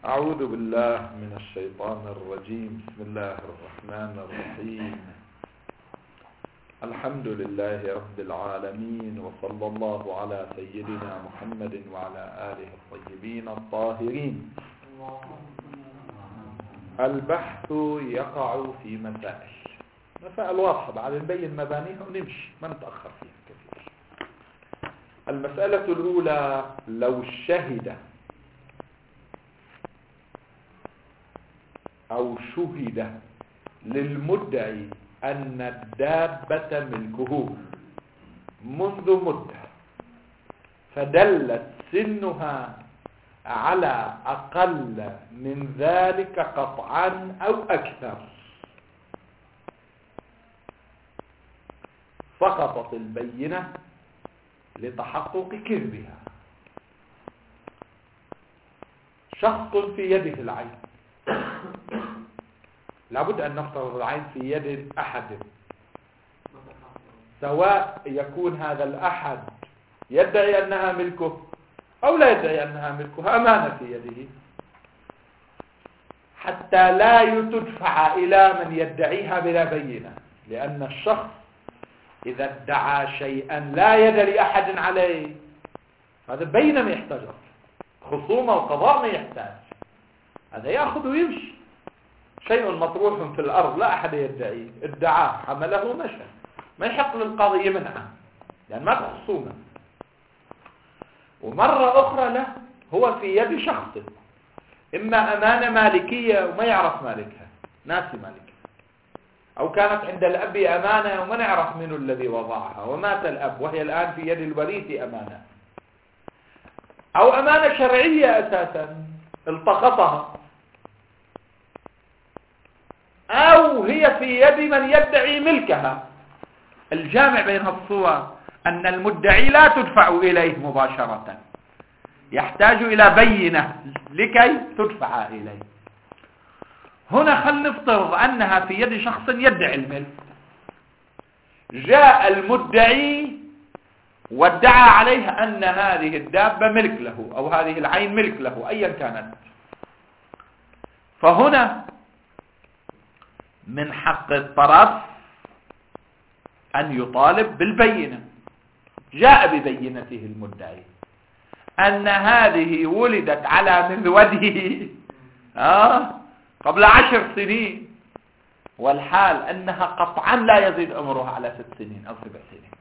أعوذ بالله من الشيطان الرجيم. بسم الله الرحمن الرحيم. الحمد لله رب العالمين، وصلى الله على سيدنا محمد وعلى آله الطيبين الطاهرين. البحث يقع في مسائل واضحة، بعد نبين مبانيها ونمشي ما نتأخر فيها كثير. المسألة الأولى: لو شهد أو شهد للمدعي أن الدابة ملكه منذ مدة، فدلت سنها على أقل من ذلك قطعا أو أكثر، سقطت البينة لتحقق كذبها. شخص في يده العين، لابد أن نفترض العين في يد أحد، سواء يكون هذا الأحد يدعي أنها ملكه أو لا يدعي أنها ملكه، أمانة في يده، حتى لا تدفع إلى من يدعيها بلا بينة. لأن الشخص إذا ادعى شيئا لا يد لأحد عليه، هذا بينة ما يحتاج، خصومة وقضاء ما يحتاج، هذا يأخذ ويمشي. شيء مطروح في الأرض لا أحد يدعيه، ادعاه حمله مشى، ما يحق للقاضي يمنعه يعني ما تخصونه. ومرة أخرى له هو في يد شخص، إما أمانة مالكية وما يعرف مالكها، ناسي مالكها، أو كانت عند الأب أمانة وما نعرف منه الذي وضعها ومات الأب وهي الآن في يد الوريث أمانة، أو أمانة شرعية أساسا التقطها، أو هي في يد من يدعي ملكها. الجامع بين الصور أن المدعي لا تدفع إليه مباشرة، يحتاج إلى بينة لكي تدفع إليه. هنا خل نفترض أنها في يد شخص يدعي الملك، جاء المدعي وادعى عليه أن هذه الدابة ملك له أو هذه العين ملك له أيا كانت، فهنا من حق الطرف أن يطالب بالبينة. جاء ببينته المدعي أن هذه ولدت على مذوده قبل 10 سنين، والحال أنها قطعا لا يزيد عمرها على 6 سنين أو 7 سنين،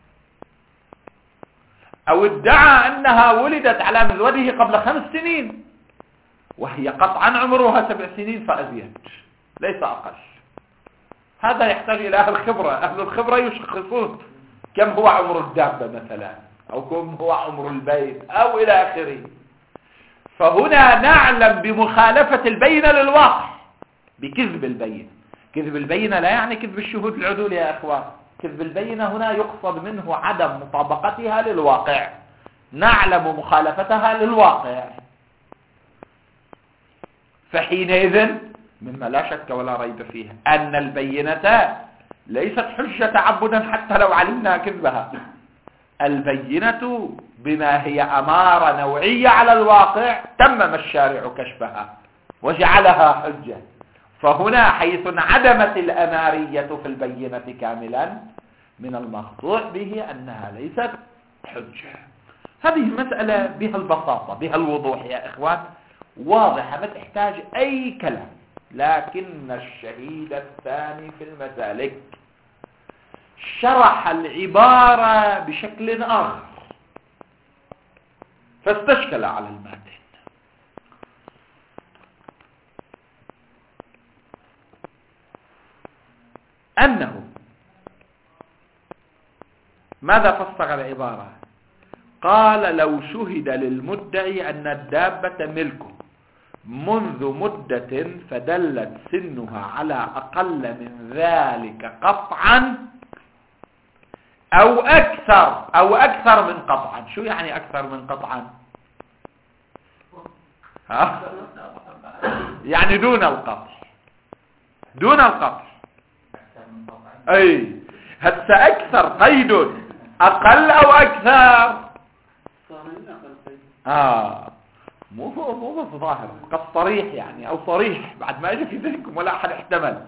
أو ادعى أنها ولدت على مذوده قبل 5 سنين وهي قطعا عمرها 7 سنين فأزيد ليس أقل. هذا يحتاج إلى أهل الخبرة، أهل الخبرة يشخصون كم هو عمر الدابة مثلا، أو كم هو عمر البيت أو إلى آخره. فهنا نعلم بمخالفة البينة للواقع بكذب البينة. كذب البينة لا يعني كذب الشهود العدول يا أخوان، كذب البينة هنا يقصد منه عدم مطابقتها للواقع، نعلم مخالفتها للواقع، فحينئذ مما لا شك ولا ريب فيه أن البينة ليست حجة تعبدا حتى لو علمنا كذبها. البينة بما هي أمارة نوعية على الواقع تمم الشارع كشفها وجعلها حجة. فهنا حيث انعدمت الأمارية في البينة كاملا من المقطوع به أنها ليست حجة. هذه مسألة بها البساطة بها الوضوح يا إخوان، واضحة ما تحتاج أي كلام. لكن الشهيد الثاني في المسالك شرح العبارة بشكل آخر فاستشكل على الماتن. أنه ماذا فسر العبارة؟ قال: لو شهد للمدعي أن الدابة ملكه منذ مدة فدلت سنها على أقل من ذلك قطعا أو أكثر من قطعا. شو يعني أكثر من قطعا؟ يعني دون القطع، دون القطع. أي هسه أكثر قيد، أقل أو أكثر؟ مو بس ظاهر، قد صريح يعني، او صريح بعد ما اجى في ذهنكم ولا احد احتمل.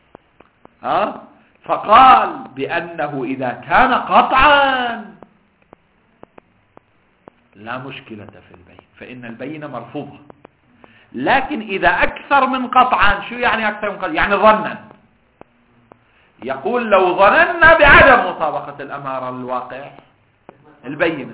فقال بانه اذا كان قطعا لا مشكلة في البين، فان البينة مرفوضة. لكن اذا اكثر من قطعا، شو يعني اكثر من قطعا؟ يعني ظنا. يقول لو ظننا بعدم مطابقة الامارة للواقع البينة.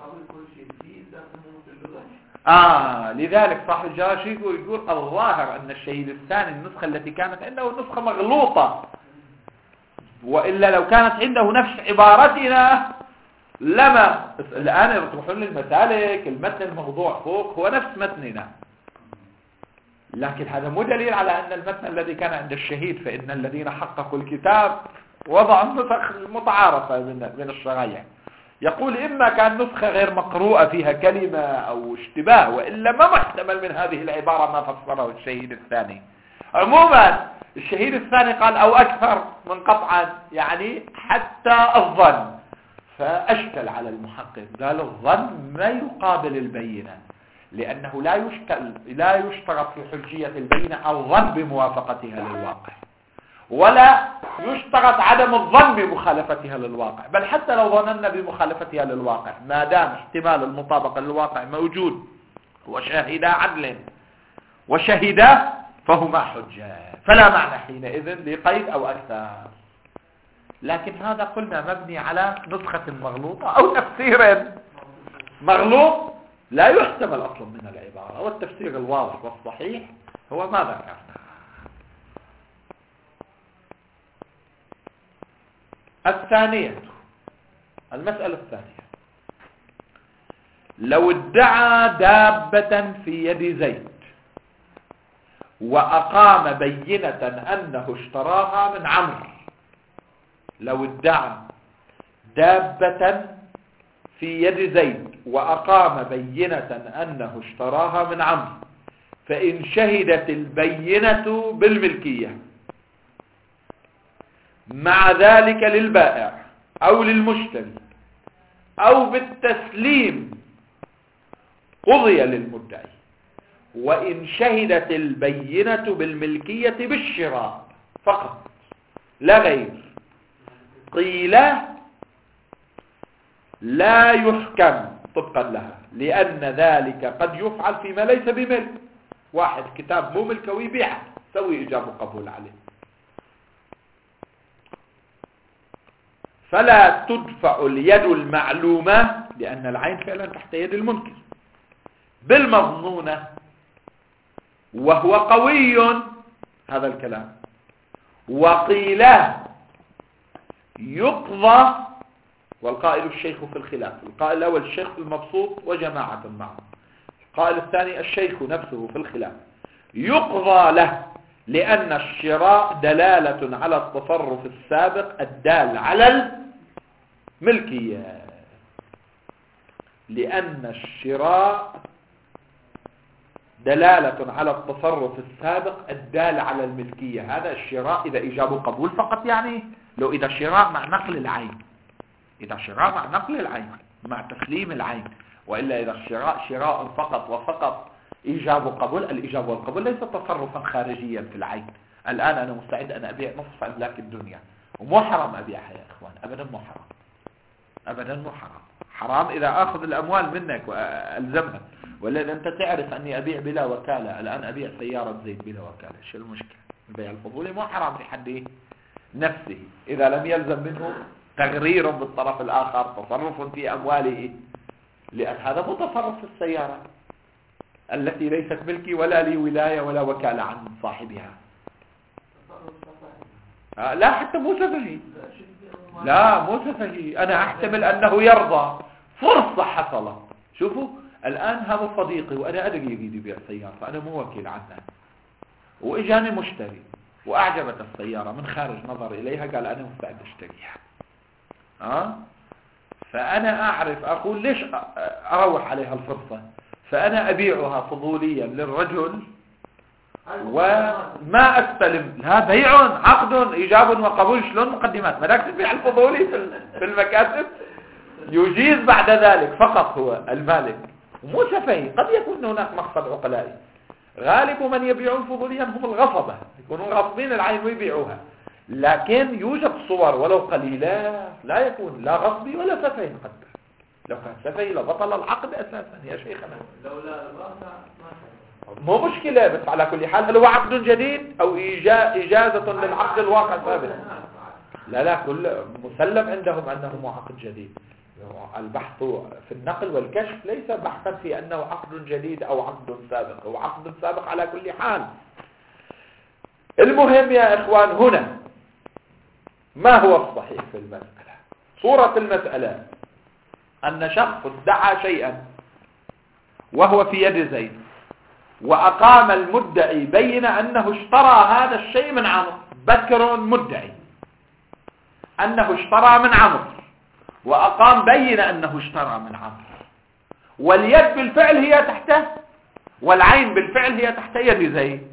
لذلك صاحب الجراشي يقول الظاهر ان الشهيد الثاني النسخة التي كانت عنده نسخة مغلوطة، وإلا لو كانت عنده نفس عبارتنا لما الآن يطرحون للمسالك المتن الموضوع فوق هو نفس متننا، لكن هذا مو دليل على أن المتن الذي كان عند الشهيد، فإن الذين حققوا الكتاب وضعوا النسخ المتعارفة من الشرايع. يقول إما كان نسخة غير مقروءة فيها كلمة أو اشتباه، وإلا ما محتمل من هذه العبارة ما فسره الشهيد الثاني. عموما الشهيد الثاني قال أو أكثر من قطعا، يعني حتى الظن، فأشكل على المحقق. قال الظن ما يقابل البينة، لأنه لا يشترط في حجية البينة الظن بموافقتها للواقع، ولا يشترط عدم الظن بمخالفتها للواقع، بل حتى لو ظننا بمخالفتها للواقع ما دام احتمال المطابقة للواقع موجود وشاهدا عدل وشهدا فهما حجة، فلا معنى حينئذ لقيد أو أكثر. لكن هذا قلنا مبني على نسخة مغلوطة أو تفسير مغلوط لا يحتمل أصلا من العبارة، والتفسير الواضح والصحيح هو ما ذكرنا. الثانية، المسألة الثانية، لو ادعى دابة في يد زيد وأقام بينة أنه اشتراها من عمرو، لو ادعى دابة في يد زيد وأقام بينة أنه اشتراها من عمرو، فإن شهدت البينة بالملكية مع ذلك للبائع أو للمشتري أو بالتسليم قضي للمدعي، وإن شهدت البينة بالملكية بالشراء فقط لا غير قيل لا يحكم طبقا لها، لأن ذلك قد يفعل فيما ليس بملك. واحد كتاب مو ملكه ويبيعه، سوي إجابة قبول عليه، فلا تدفع اليد المعلومة لأن العين فعلا تحت يد المنكر بالمظنونة وهو قوي، هذا الكلام. وقيل يقضى، والقائل الشيخ في الخلاف، القائل الأول الشيخ المبسوط وجماعة معه، القائل الثاني الشيخ نفسه في الخلاف، يقضى له لأن الشراء دلالة على التصرف السابق الدال على الملكية، لأن الشراء دلالة على التصرف السابق الدال على الملكية. هذا الشراء إذا إجابه قبول فقط، يعني لو إذا شراء مع نقل العين، إذا شراء مع نقل العين مع تسليم العين، وإلا إذا الشراء شراء فقط وفقط إيجاب وقبول، الإيجاب والقبول ليس تصرفا خارجيا في العين. الآن أنا مستعد أن أبيع نصف أملاك الدنيا ومو حرام أبيعها يا إخوان، أبدا مو حرام، أبدا مو حرام. حرام إذا أخذ الأموال منك وألزمها، ولا إذا أنت تعرف أني أبيع بلا وكالة، الآن أبيع سيارة زيت بلا وكالة، شو المشكلة؟ البيع الفضولي مو حرام لحد نفسه إذا لم يلزم منه تغرير بالطرف الآخر، تصرف في أمواله، لأن هذا مو تصرف في السيارة التي ليست ملكي ولا لي ولاية ولا وكالة عن صاحبها. لا حتى مو سفهي، لا مو سفهي، أنا أحتمل أنه يرضى، فرصة حصلت. شوفوا الآن هذا صديقي وأنا أدري يريد يبيع سيارة، فأنا مو وكيل عنه، وإجاني مشتري وأعجبت السيارة من خارج نظر إليها، قال أنا مستعد أشتريها. فأنا أعرف أقول ليش أروح عليها الفرصة، فأنا أبيعها فضوليا للرجل وما أستلم. لا بيع عقد إيجاب وقبول، شلون مقدمات؟ ما داك تبيع الفضولي في المكاتب، يجيز بعد ذلك فقط هو المالك ومو سفهي، قد يكون هناك مقصد عقلائي. غالب من يبيعون فضوليا هم الغصبة، يكونون غاصبين العين ويبيعوها، لكن يوجد صور ولو قليلة لا يكون لا غصبي ولا سفهي قد. لو كان سفهي لبطل العقد أساسا يا شيخنا. لولا الغاصة مو مشكلة، بس على كل حال هل هو عقد جديد أو إجازة للعقد الواقع ثابت؟ لا كل مسلم عندهم أنه مو عقد جديد. البحث في النقل والكشف ليس بحثا في أنه عقد جديد أو عقد سابق، هو عقد سابق على كل حال. المهم يا إخوان هنا ما هو الصحيح في المسألة؟ صورة المسألة أن شخص ادعى شيئا وهو في يد زيد، وأقام المدعي بين أنه اشترى هذا الشيء من عمرو. بكر مدعي أنه اشترى من عمرو، وأقام بين أنه اشترى من عمرو، واليد بالفعل هي تحته والعين بالفعل هي تحت يد زيد.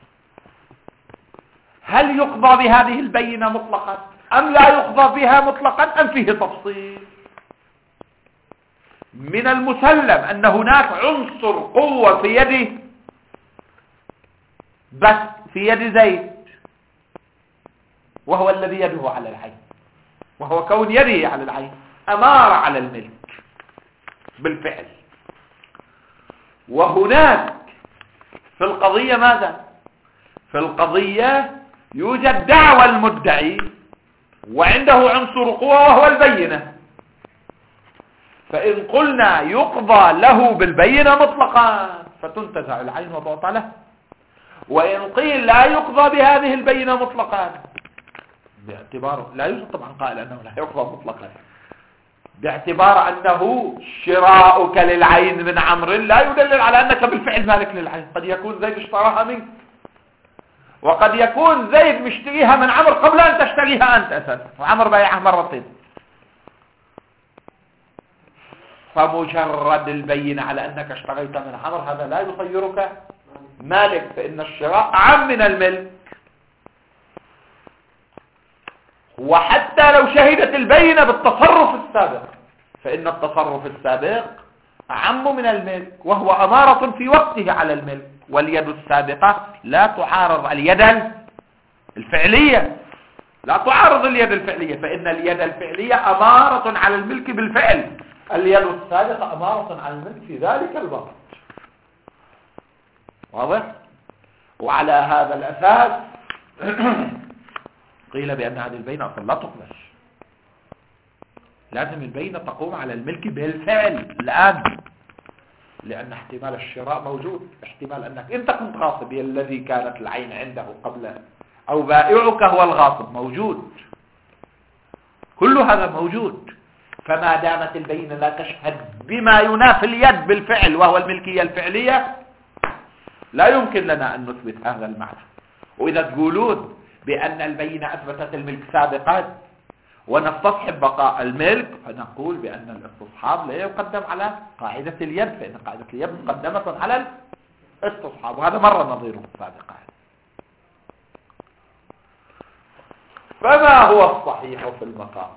هل يقضى بهذه البينة مطلقا أم لا يقضى بها مطلقا أم فيه تفصيل؟ من المسلم أن هناك عنصر قوة في يده، بس في يد زيد، وهو الذي يده على العين، وهو كون يده على العين أمارة على الملك بالفعل. وهناك في القضية ماذا؟ في القضية يوجد دعوى المدعي وعنده عنصر قوة وهو البينة، فإن قلنا يقضى له بالبينة مطلقا فتنتزع العين وتعطى له، وإن قيل لا يقضى بهذه البينة مطلقا باعتباره لا يوجد طبعا قائل أنه لا يقضى مطلقا، باعتبار أنه شراؤك للعين من عمرو لا يدلل على أنك بالفعل مالك للعين. قد يكون زيد اشتراها منك، وقد يكون زيد مشتريها من عمرو قبل أن تشتريها أنت أساسا، وعمرو بايعها مرتين. فمجرد البينة على أنك اشتريت من عمرو هذا لا يصيرك مالك، فإن الشراء أعم من الملك. وحتى لو شهدت البينة بالتصرف السابق فإن التصرف السابق أعم من الملك، وهو أمارة في وقته على الملك، واليد السابقة لا تعارض اليد الفعلية، لا تعارض اليد الفعلية، فإن اليد الفعلية أمارة على الملك بالفعل، اليد السابقة أمارة على الملك في ذلك الوقت. واضح؟ وعلى هذا الأساس قيل بأن هذه البينة أصلا لا تقبل، لازم البينة تقوم على الملك بالفعل الآن، لأن احتمال الشراء موجود، احتمال أنك أنت كنت غاصب الذي كانت العين عنده قبل، أو بائعك هو الغاصب موجود، كل هذا موجود. فما دامت البينة لا تشهد بما ينافي اليد بالفعل وهو الملكية الفعلية لا يمكن لنا أن نثبت هذا المعنى. وإذا تقولون بأن البينة أثبتت الملك سابقا ونستصحب بقاء الملك، فنقول بأن الاستصحاب لا يقدم على قاعدة اليد، فإن قاعدة اليد مقدمة على الاستصحاب، وهذا مرة نظيره سابقا. فما هو الصحيح في المقام؟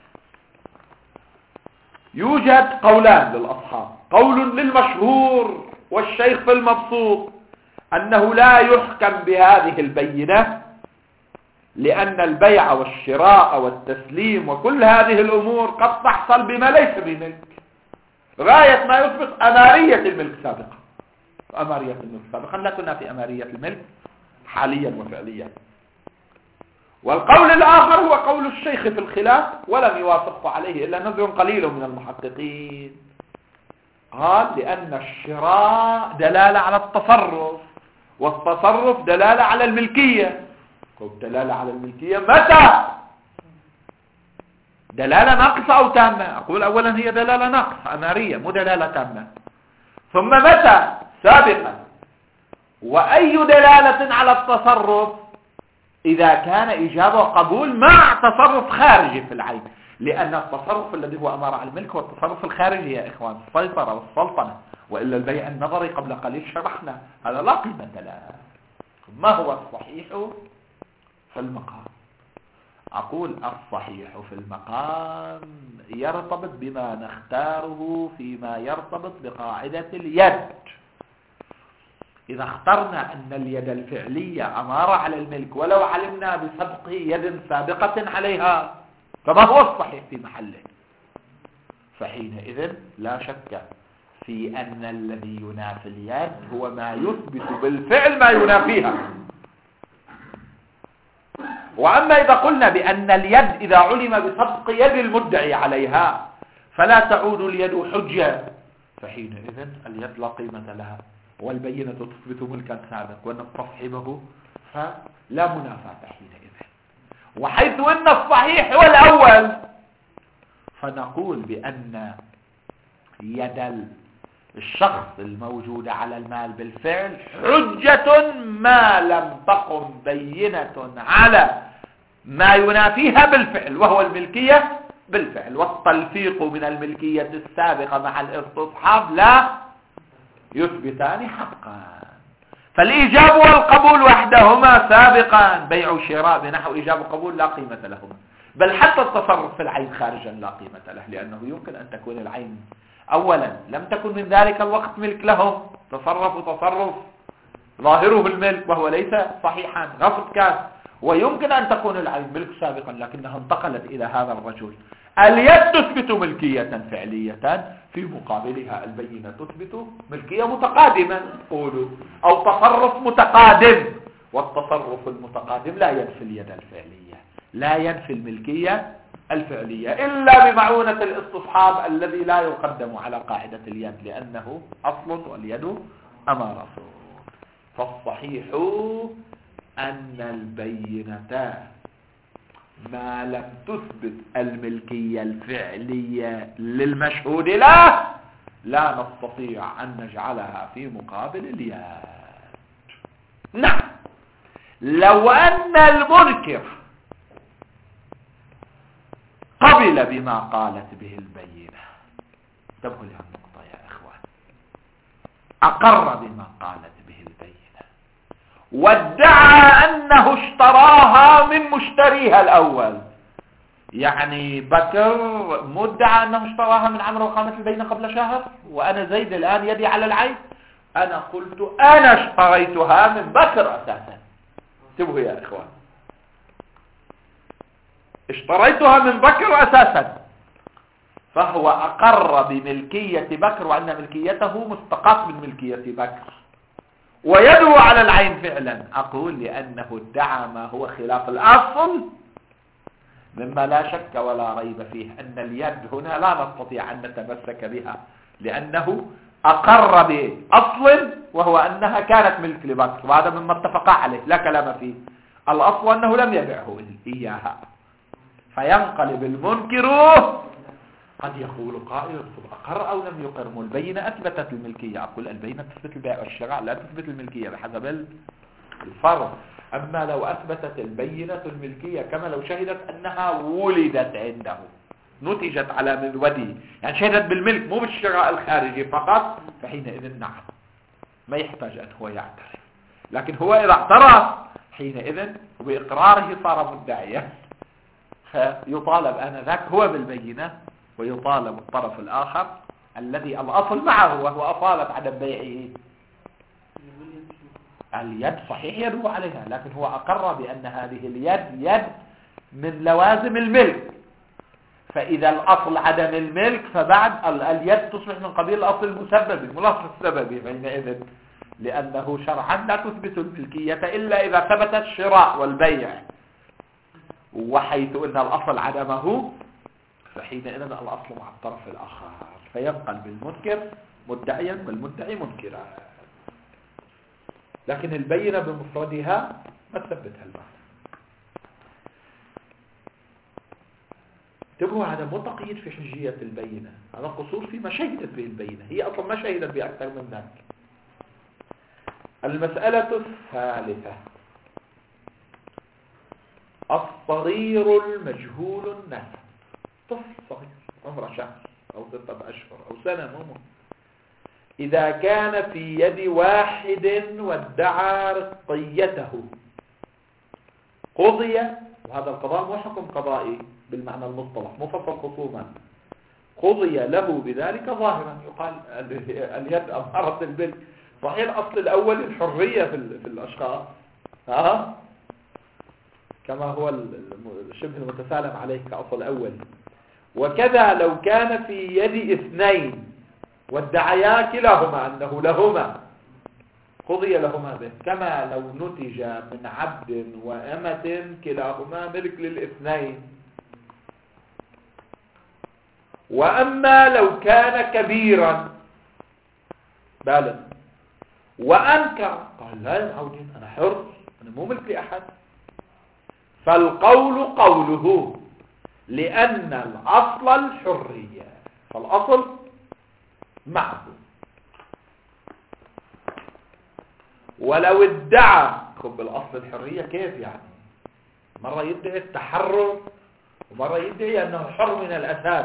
يوجد قولان للأصحاب، قول للمشهور والشيخ في المبسوط أنه لا يحكم بهذه البينة، لأن البيع والشراء والتسليم وكل هذه الأمور قد تحصل بما ليس بملك، غاية ما يثبت أمارية الملك سابقا، أمارية الملك سابقا لا تنافي أمارية الملك حاليا وفعليا. والقول الآخر هو قول الشيخ في الخلاف ولم يوافقه عليه إلا نذر قليل من المحققين، قال لأن الشراء دلالة على التصرف، والتصرف دلالة على الملكية. دلالة على الملكية متى؟ دلالة ناقصة أو تامة؟ أقول أولا هي دلالة ناقصة أمارية مو دلالة تامة. ثم متى؟ سابقا. وأي دلالة على التصرف؟ إذا كان إجابة وقبول مع تصرف خارجي في العين، لأن التصرف الذي هو أمارة على الملك هو التصرف الخارجي يا إخوان، السيطرة والسلطنة، وإلا البيع النظري قبل قليل شرحنا هذا لا قيمة له. ما هو الصحيح في المقام؟ أقول الصحيح في المقام يرتبط بما نختاره فيما يرتبط بقاعدة اليد. إذا اخترنا أن اليد الفعلية أمارة على الملك ولو علمنا بسبق يد سابقة عليها، فما هو الصحيح في محله؟ فحينئذ لا شك في أن الذي ينافي اليد هو ما يثبت بالفعل ما ينافيها. وأما إذا قلنا بأن اليد إذا علم بسبق يد المدعي عليها فلا تعود اليد حجة، فحينئذ اليد لا قيمة لها، والبينة تثبت ملكا سابق ونستصحبه، فلا منافاة حينئذ. وحيث أن الصحيح هو الأول، فنقول بأن يد الشخص الموجود على المال بالفعل حجة ما لم تقم بينة على ما ينافيها بالفعل، وهو الملكية بالفعل. والتلفيق من الملكية السابقة مع الاستصحاب لا يثبتان حقا. فالإيجاب والقبول وحدهما سابقا، بيع وشراء بنحو إيجاب وقبول لا قيمة لهما، بل حتى التصرف في العين خارجا لا قيمة له، لأنه يمكن أن تكون العين أولا لم تكن من ذلك الوقت ملك لهم، تصرف ظاهره الملك وهو ليس صحيحا، غصب كان، ويمكن أن تكون العين ملك سابقا لكنها انتقلت إلى هذا الرجل. اليد تثبت ملكية فعلية، في مقابلها البينة تثبت ملكية متقادمة قولوا، أو تصرف متقادم، والتصرف المتقادم لا ينفي اليد الفعلية، لا ينفي الملكية الفعلية إلا بمعونة الاستصحاب الذي لا يقدم على قاعدة اليد لأنه أصل واليد أمارة. فالصحيح أن البينة ما لم تثبت الملكية الفعلية للمشهود له لا نستطيع أن نجعلها في مقابل اليد. نعم، لو أن المنكر قبل بما قالت به البينة، انتبهوا لها النقطة يا إخوان، أقر بما قالت به البينة وادعى أنه اشتراها من مشتريها الأول، يعني بكر مدعى أنه اشتراها من عمرو وقامت البينة قبل شهر، وأنا زيد الآن يدي على العين، أنا قلت أنا اشتريتها من بكر أساسا. انتبهوا يا إخوان، اشتريتها من بكر أساسا، فهو أقر بملكية بكر وأن ملكيته مستقاة من ملكية بكر ويدعو على العين فعلا. أقول لأنه ادعى ما هو خلاف الأصل مما لا شك ولا ريب فيه أن اليد هنا لا نستطيع أن نتمسك بها، لأنه أقر بأصل وهو أنها كانت ملك لبكر، وهذا مما اتفقا عليه لا كلام فيه. الأصل أنه لم يبعه إياها، فينقلب المنكر. قد يقول قائل أقر أو لم يقر، البينة أثبتت الملكية. أقول البينة تثبت البيع والشراء لا تثبت الملكية بحسب الفرض. أما لو أثبتت البينة الملكية كما لو شهدت أنها ولدت عنده، نتجت على مذوده، يعني شهدت بالملك مو بالشراء الخارجي فقط، فحينئذ نعم ما يحتاج أن هو يعترف. لكن هو إذا اعترف حينئذ وبإقراره صار مدعيا، فيطالب آنذاك هو بالبينة ويطالب الطرف الآخر الذي الأصل معه وهو أصالة عدم بيعه. اليد صحيح يدعو عليها، لكن هو أقر بأن هذه اليد يد من لوازم الملك، فإذا الأصل عدم الملك فبعد اليد تصبح من قبيل الأصل المسبب ملاصق السبب حينئذ، لأنه شرعا لا تثبت الملكية إلا إذا ثبت الشراء والبيع، وحيث أن الأصل عدمه فحينئذ الأصل مع الطرف الآخر، فينقل بالمنكر مدعيا والمدعي منكرا. لكن البينة بمفردها ما تثبتها المعنى. انتبهوا، هذا مو تقييد في حجية البينة، هذا قصور فيما شهدت به البينة، هي أصلا ما شهدت بأكثر من ذلك. المسألة الثالثة الصغير المجهول النسب، طفل صغير عمره شهر أو 6 أشهر أو سنة إذا كان في يد واحد وادعى رقيته قضي وهذا القضاء مو حكم قضائي بالمعنى المصطلح، مفصل خصوما، قضي له بذلك ظاهرا، يقال اليد أمارة البل. صحيح الأصل الأول الحرية في الأشخاص، كما هو شبه المتسالم عليه كأصل أول. وكذا لو كان في يد اثنين وادعيا كلاهما أنه لهما قضي لهما به، كما لو نتج من عبد وأمة كلاهما ملك للاثنين. وأما لو كان كبيرا بالغ وأنكر، قال لا يا معودين أنا حر، أنا مو ملك لأحد، فالقول قوله، لأن الأصل الحرية، فالأصل معه. ولو ادعى، خب الأصل الحرية كيف يعني؟ مرة يدعي التحرر ومرة يدعي أنه حر من الأساس.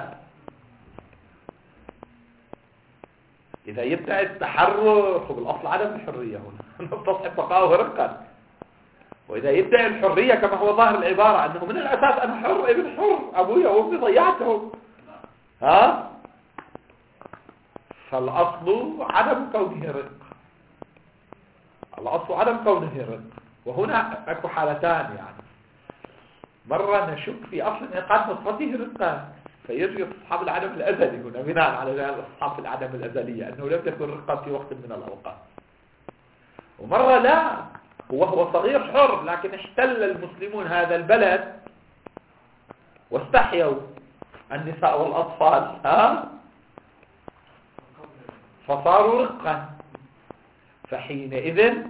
إذا يدعي التحرر خب الأصل عدم الحرية هنا نستصحب بقاؤه رقا. وإذا يدعي الحرية كما هو ظاهر العبارة أنه من الأساس أنا حر، ابن حر، أبويا وأمي ضيعتهم، فالأصل عدم كونه رق، الأصل عدم كونه رق. وهنا أكو حالتان يعني، مرة نشك في أصل انعقاد نصرته رقا فيجري استصحاب العدم الأزلي هنا بناء على استصحاب العدم الأزلية أنه لم يكن رقا في وقت من الأوقات. ومرة لا، وهو صغير حر لكن احتل المسلمون هذا البلد واستحيوا النساء والأطفال فصاروا رقا. فحينئذ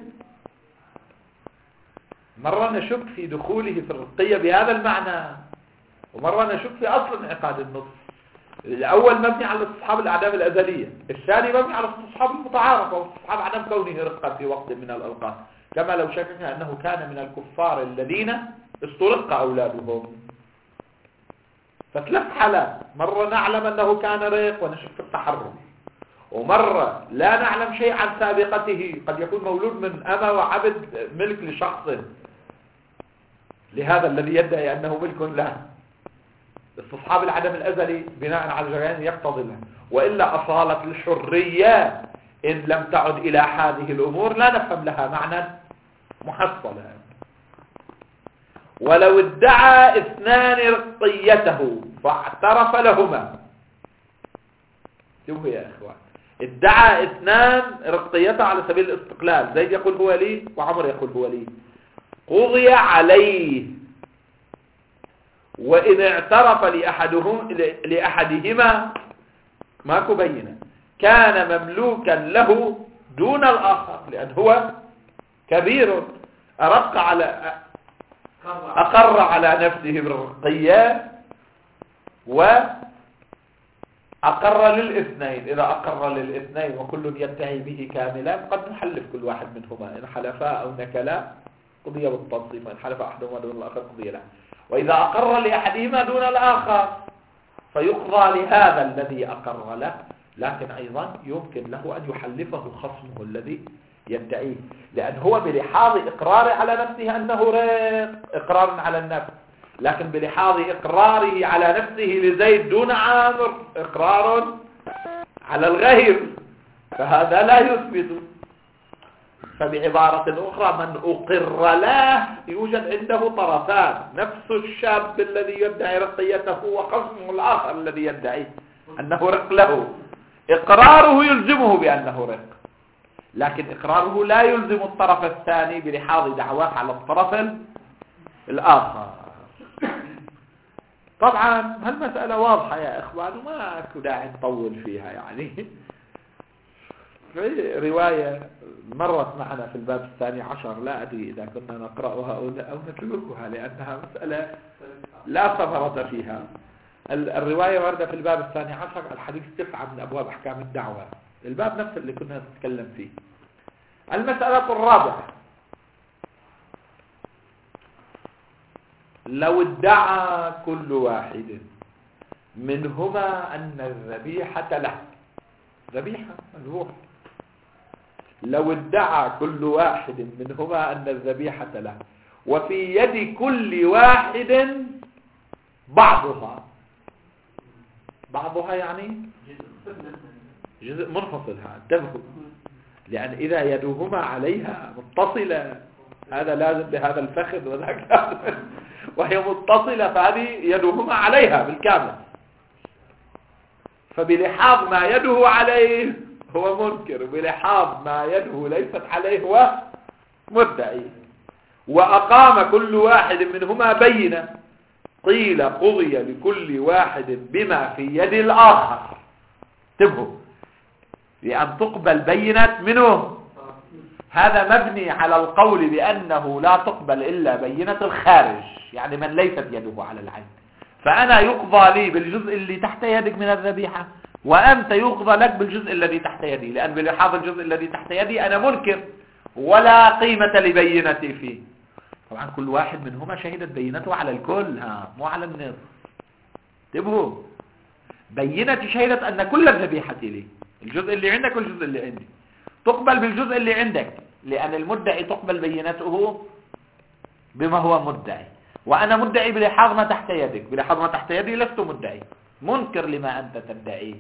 مرة نشك في دخوله في الرقية بهذا المعنى، ومرة نشك في أصل انعقاد النص. الأول مبني على استصحاب الأعدام الأزلية، الثاني مبني على استصحاب المتعارف أو استصحاب عدم كونه رقا في وقت من الأوقات، كما لو شككنا أنه كان من الكفار الذين استرق أولادهم. فثلاث حالات، مرة نعلم أنه كان رق ونشك في التحرر، ومرة لا نعلم شيء عن سابقته، قد يكون مولود من أمة وعبد ملك لشخص لهذا الذي يدعي أنه ملك له. استصحاب العدم الأزلي بناء على الجريان يقتضي له، وإلا أصالة الحرية إن لم تعد إلى هذه الأمور لا نفهم لها معنى محصلا. ولو ادعى اثنان رقيته فاعترف لهما، شوفوا يا إخوان، ادعى اثنان رقيته على سبيل الاستقلال، زيد يقول هو لي وعمر يقول هو لي، قضي عليه. وإن اعترف لأحدهما ماكو بينة كان مملوكا له دون الآخر، لأن هو كبير أقر على نفسه بالرقية وأقر للاثنين. إذا أقر للاثنين وكل يدعي به كاملا قد نحلف كل واحد منهما، إن حلفا أو نكلا قضي بالتنصيب، وإن حلف أحدهما دون الآخر قضي له. وإذا أقر لأحدهما دون الآخر فيقضى لهذا الذي أقر له، لكن أيضا يمكن له أن يحلفه خصمه الذي يدعيه، لأن هو بلحاظ إقراره على نفسه أنه رق، إقرار على النفس، لكن بلحاظ إقراره على نفسه لزيد دون عامر إقرار على الغير، فهذا لا يثبت. فبعبارة أخرى من أقر له يوجد عنده طرفان، نفس الشاب الذي يدعي رقيته وخصمه الآخر الذي يدعي أنه رق له، إقراره يلزمه بأنه رق، لكن إقراره لا يلزم الطرف الثاني بلحاظ دعواه على الطرف الآخر. طبعا هالمسألة واضحة يا إخوان وما أكو داعي نطول فيها يعني. في رواية مرت معنا في الباب 12، لا أدري إذا كنا نقرأها أو نتركها لأنها مسألة لا ثمرة فيها. الرواية واردة في الباب 12، الحديث 9 من أبواب أحكام الدعوة، الباب نفس اللي كنا نتكلم فيه. المسألة الرابعة، لو ادعى كل واحد منهما أن الذبيحة له، ذبيحة مذبوح، لو ادعى كل واحد منهما أن الذبيحة له وفي يد كل واحد بعضها. بعضها يعني جزء منفصل. انتبهوا، لأن إذا يدهما عليها متصلة هذا لازم بهذا الفخذ وذاك وهي متصلة فهذه يدهما عليها بالكامل، فبلحاظ ما يده عليه هو منكر، وبلحاظ ما يده ليست عليه هو مدعي. وأقام كل واحد منهما بينة، قيل قضي لكل واحد بما في يد الآخر. انتبهوا، لأن تقبل بينة منه، هذا مبني على القول بأنه لا تقبل إلا بينة الخارج، يعني من ليست يده على العين. فأنا يقضى لي بالجزء اللي تحت يدك من الذبيحة، وأنت يقضى لك بالجزء الذي تحت يدي، لأن بلحاظ الجزء الذي تحت يدي أنا منكر ولا قيمة لبينتي فيه. طبعا كل واحد منهما شهدت بينته على الكل، مو على النصف. انتبهوا، بينتي شهدت أن كل الذبيحة لي، الجزء اللي عندك والجزء اللي عندي، تقبل بالجزء اللي عندك، لأن المدعي تقبل بينته بما هو مدعي، وأنا مدعي بلحاظ ما تحت يدك، بلحاظ ما تحت يدي لست مدعي، منكر لما أنت تدعيه.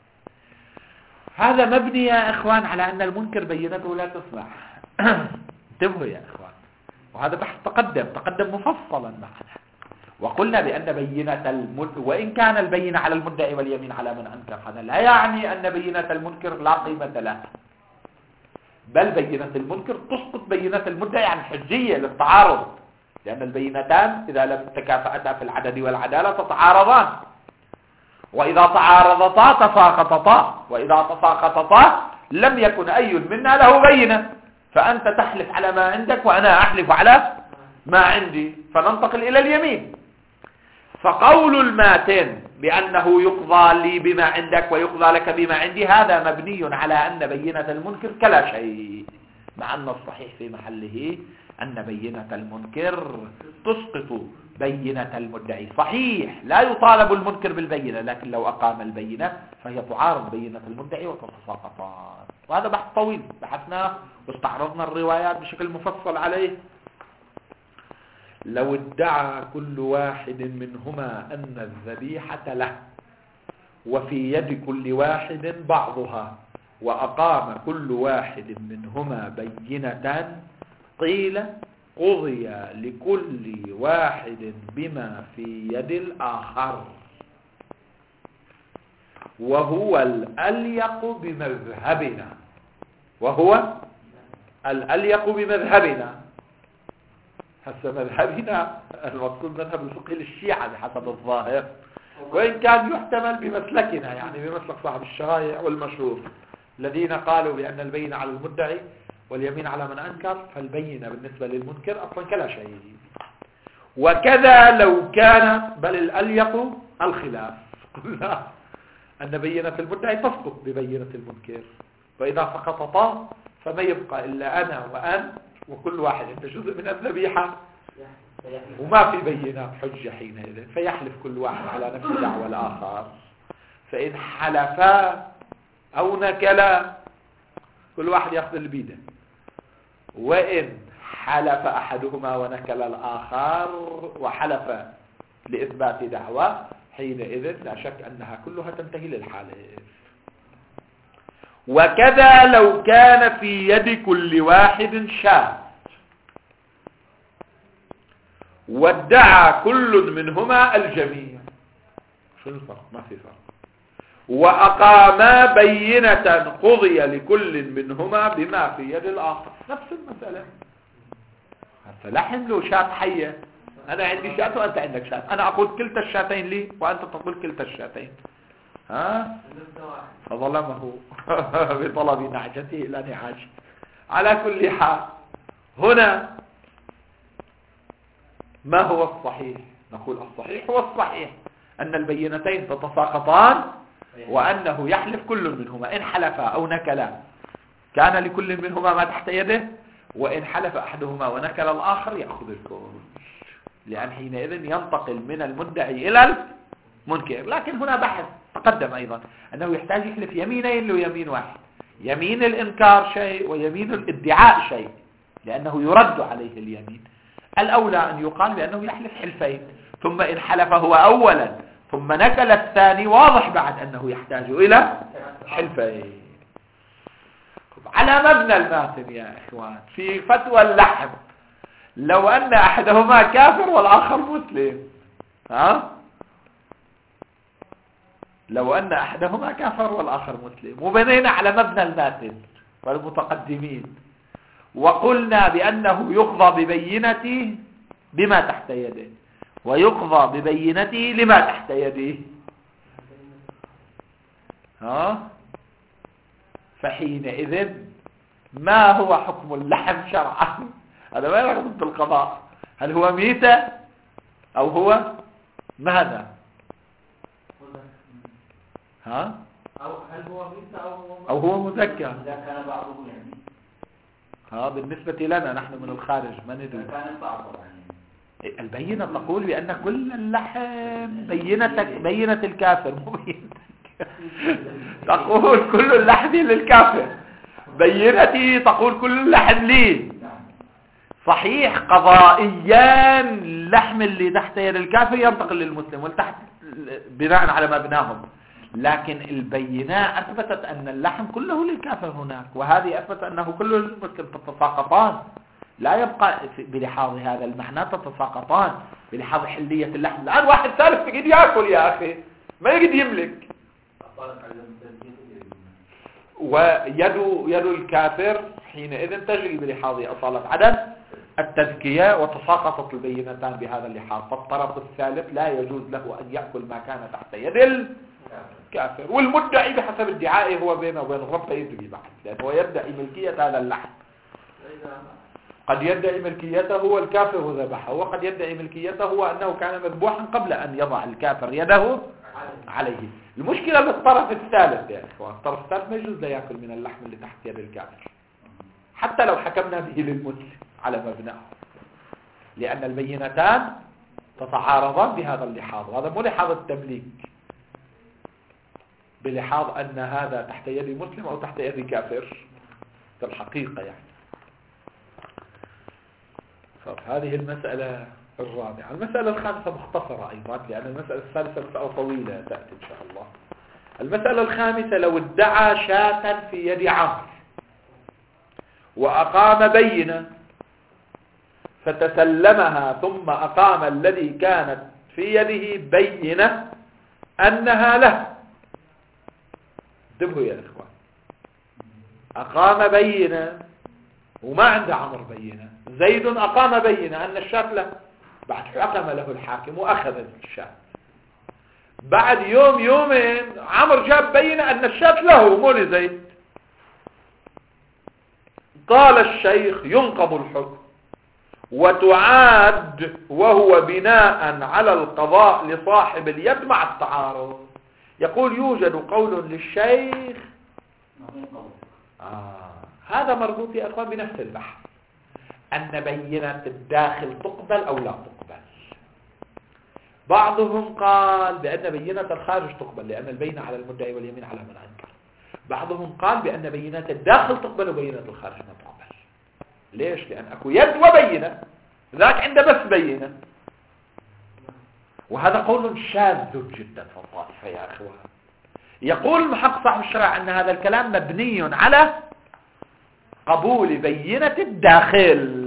هذا مبني يا إخوان على أن المنكر بينته لا تسمع. انتبهوا يا إخوان، وهذا بحث تقدم مفصلا معنا، وقلنا بأن بينة وإن كان البينة على المدعي واليمين على من أنكر، هذا لا يعني أن بينة المنكر لا قيمة لها، بل بينة المنكر تسقط بينة المدعي عن حجية للتعارض، لأن البينتان إذا لم تكافأتا في العدد والعدالة تتعارضان، وإذا تعارضتا تساقطتا، وإذا تساقطتا لم يكن أي منا له بينة، فأنت تحلف على ما عندك وأنا أحلف على ما عندي، فننتقل إلى اليمين. فقول الماتن بأنه يقضى لي بما عندك ويقضى لك بما عندي، هذا مبني على أن بينة المنكر كلا شيء، مع أن الصحيح في محله أن بينة المنكر تسقط بينة المدعي. صحيح لا يطالب المنكر بالبينة، لكن لو أقام البينة فهي تعارض بينة المدعي وتتساقطان. وهذا بحث طويل بحثناه واستعرضنا الروايات بشكل مفصل عليه. لو ادعى كل واحد منهما أن الذبيحة له، وفي يد كل واحد بعضها، وأقام كل واحد منهما بينة، قيل قضي لكل واحد بما في يد الآخر، وهو الأليق بمذهبنا، وهو الأليق بمذهبنا. حسب مذهبنا المقصود مذهب الفقه للشيعة بحسب الظاهر، وإن كان يحتمل بمسلكنا، يعني بمسلك صاحب الشرائع والمشهور الذين قالوا بأن البينة على المدعي واليمين على من أنكر، فالبينة بالنسبة للمنكر أصلا كلا شيء. وكذا لو كان، بل الأليق الخلاف، قلنا أن بينة المدعي تسقط ببينة المنكر، وإذا سقطتا فما يبقى إلا أنا وأنت وكل واحد عنده جزء من الذبيحة وما في بينة حجة حينئذ، فيحلف كل واحد على نفس دعوى الآخر. فإن حلفا أو نكلا كل واحد يأخذ البيدة، وإن حلف أحدهما ونكل الآخر وحلف لإثبات دعوى، حينئذ لا شك أنها كلها تنتهي للحالف. وكذا لو كان في يد كل واحد شاة، وادعى كل منهما الجميع، شو الفرق؟ ما في فرق. وأقاما بينة قضي لكل منهما بما في يد الآخر، نفس المسألة. فلا حملوا شاة حية، أنا عندي شاة وأنت عندك شاة، أنا أقول كلتا الشاتين لي وأنت تقول كلتا الشاتين، فظلمه بطلب نعجته إلى نعاجه. على كل حال هنا ما هو الصحيح؟ نقول الصحيح هو الصحيح أن البينتين تتساقطان، وأنه يحلف كل منهما، إن حلفا أو نكلا كان لكل منهما ما تحت يده، وإن حلف أحدهما ونكل الآخر يأخذ الكل، لأن حينئذ ينتقل من المدعي إلى المنكر. لكن هنا بحث تقدم أيضا أنه يحتاج يحلف يمينين له يمين واحد، يمين الإنكار شيء ويمين الادعاء شيء، لأنه يرد عليه اليمين. الأولى أن يقال بأنه يحلف حلفين، ثم إن حلف هو أولا ثم نكل الثاني واضح بعد أنه يحتاج إلى حلفين. على مبنى الماتن يا إخوان في فتوى اللحم، لو أن أحدهما كافر والآخر مسلم، لو أن أحدهما كافر والآخر مسلم، وبنينا على مبنى الماتن والمتقدمين وقلنا بأنه يقضى ببينته بما تحت يده ويقضى ببينته لما تحت يده، فحينئذ ما هو حكم اللحم شرعا؟ هذا ما يرغب بالقضاء، هل هو ميتة أو هو ماذا؟ أو هل هو ميتة أو هو مذكى؟ إذا كان بعضه يعني بالنسبة لنا نحن من الخارج ما ندري. البينة تقول بأن كل اللحم بينة الكافر، مو بينتك. تقول كل اللحم للكافر، بينتي تقول كل اللحم لي. صحيح قضائيا اللحم اللي تحت يد الكافر ينتقل للمسلم والتحت بناء على مبناهم، لكن البينة أثبتت أن اللحم كله للكافر هناك، وهذه أثبتت أنه كله للمسلم، تتساقطان، لا يبقى بلحاظ هذا المعنى تتساقطان بلحاظ حلية اللحم. الآن واحد ثالث يقعد يأكل يا أخي ما يقعد يملك، ويد الكافر حينئذ تجري بلحاظ أصالة عدم التذكية، وتساقطت البينتان بهذا اللحاظ، فالطرف الثالث لا يجوز له أن يأكل ما كان تحت يد الكافر، والمدعي بحسب ادعائه هو بينه وبين الرب يدري بعد، لأنه يدعي ملكية هذا اللحم. قد يدعي ملكيته هو الكافر وذبحه، وقد يدعي ملكيته هو أنه كان مذبوحا قبل أن يضع الكافر يده عليه. المشكلة بالطرف الثالث يا إخوان، الطرف الثالث ما يجوز لا يأكل من اللحم اللي تحت يد الكافر حتى لو حكمنا به للمسلم على مبناه، لأن البينتان تتعارضان بهذا اللحاظ، وهذا مو لحاظ التمليك، بلحاظ أن هذا تحت يد مسلم أو تحت يد كافر في الحقيقة يعني. هذه المسألة الرابعة. المسألة الخامسة مختصرة أيضا، لأن المسألة الثالثة مسألة طويلة تأتي إن شاء الله. المسألة الخامسة لو ادعى شاة في يد عمرو وأقام بينة فتسلمها ثم أقام الذي كانت في يده بينة أنها له، انتبهوا يا إخوان، أقام بينة وما عند عمرو بينة، زيد أقام بينة أن الشاة له، بعد حكم له الحاكم وأخذ الشاة، بعد يوم يومين عمرو جاب بينة أن الشاة له مو لزيد، قال الشيخ ينقض الحكم وتعاد وهو بناء على القضاء لصاحب اليد مع التعارض. يقول يوجد قول للشيخ هذا مربوط يا أخوان بنفس البحث، أن بينة الداخل تقبل أو لا تقبل. بعضهم قال بأن بينة الخارج تقبل لأن البينة على المدعي واليمين على من أنكر، بعضهم قال بأن بينة الداخل تقبل وبينة الخارج ما تقبل. ليش؟ لأن أكو يد وبينة، ذاك عنده بس بينة، وهذا قول شاذ جدا في الطائفة يا أخوان. يقول المحقق صاحب الشرع أن هذا الكلام مبني على قبول بينة الداخل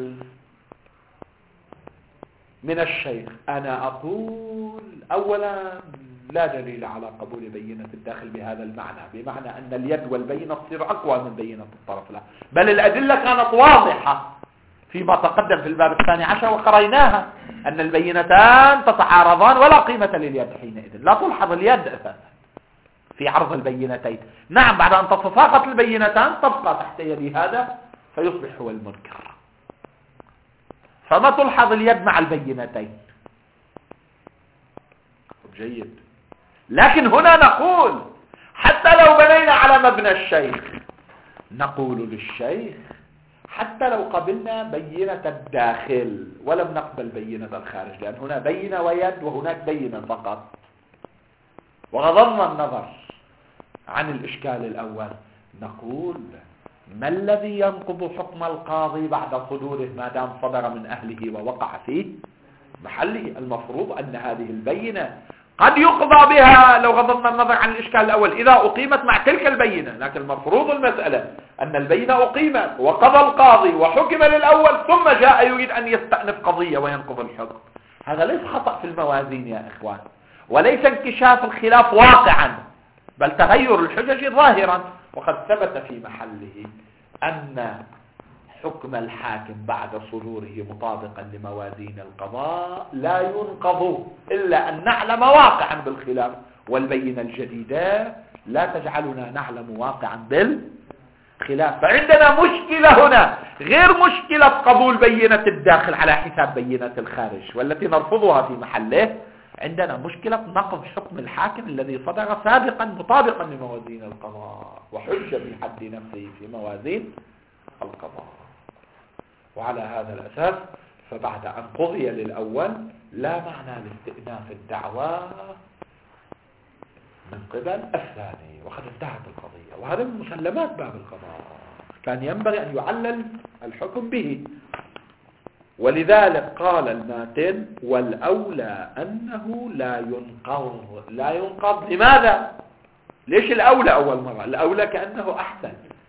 من الشيخ. أنا أقول أولا لا دليل على قبول بينة الداخل بهذا المعنى، بمعنى أن اليد والبينة تصير أقوى من بينة الطرف لا، بل الأدلة كانت واضحة فيما تقدم في الباب 12 وقريناها أن البينتان تتعارضان ولا قيمة لليد حينئذ، لا تلحظ اليد أساسا في عرض البينتين. نعم بعد أن تتساقط البينتان تبقى تحت يد هذا فيصبح هو المنكر، فما تلحظ اليد مع البينتين. جيد، لكن هنا نقول حتى لو بنينا على مبنى الشيخ نقول للشيخ حتى لو قبلنا بينة الداخل ولم نقبل بينة الخارج، لأن هنا بينة ويد وهناك بينة فقط، وغضضنا النظر عن الإشكال الأول، نقول ما الذي ينقض حكم القاضي بعد صدوره ما دام صدر من أهله ووقع في محله؟ المفروض أن هذه البينة قد يقضى بها لو غضضنا النظر عن الإشكال الأول إذا أقيمت مع تلك البينة، لكن المفروض المسألة أن البينة أقيمت وقضى القاضي وحكم للأول ثم جاء يريد أن يستأنف قضية وينقض الحكم. هذا ليس خطأ في الموازين يا إخوان، وليس انكشاف الخلاف واقعا، بل تغير الحجج ظاهرا. وقد ثبت في محله أن حكم الحاكم بعد صدوره مطابقا لموازين القضاء لا ينقض إلا أن نعلم واقعا بالخلاف، والبينة الجديدة لا تجعلنا نعلم واقعا بالخلاف. فعندنا مشكلة هنا غير مشكلة قبول بينة الداخل على حساب بينة الخارج والتي نرفضها في محله، عندنا مشكلة نقض حكم الحاكم الذي صدر سابقا مطابقا لموازين القضاء وحج في حد نفسه في موازين القضاء. وعلى هذا الأساس فبعد أن قضي للأول لا معنى لاستئناف الدعوى من قبل الثاني، وقد انتهت القضية. وهذا من مسلمات باب القضاء، كان ينبغي أن يعلل الحكم به. ولذلك قال الماتن والأولى أنه لا ينقض. لماذا؟ ليش الأولى أول مرة؟ الأولى كأنه أحسن.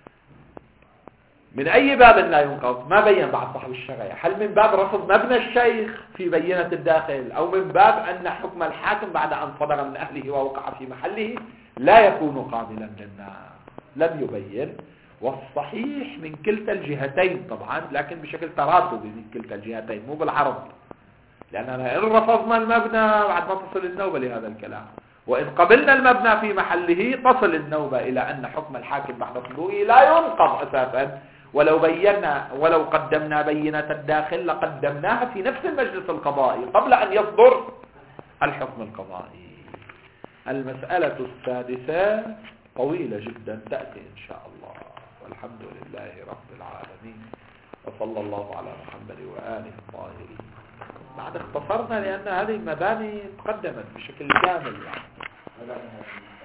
من أي باب لا ينقض؟ ما بين بعض صاحب الشرعية. هل من باب رفض مبنى الشيخ في بينة الداخل، أو من باب أن حكم الحاكم بعد أن صدر من أهله ووقع في محله لا يكون قابلا للناس؟ لم يبين. والصحيح من كلتا الجهتين طبعا، لكن بشكل تراتبي من كلتا الجهتين مو بالعرض، لأننا إن رفضنا المبنى بعد ما تصل النوبة لهذا الكلام، وإن قبلنا المبنى في محله تصل النوبة إلى أن حكم الحاكم بعد صدوره لا ينقض أساسا. ولو قدمنا بينة الداخل لقدمناها في نفس المجلس القضائي قبل أن يصدر الحكم القضائي. المسألة السادسة طويلة جدا تأتي إن شاء الله، والحمد لله رب العالمين، وصلى الله على محمد وآله الطاهرين. بعد اختصرنا لأن هذه المباني تقدمت بشكل كامل يعني.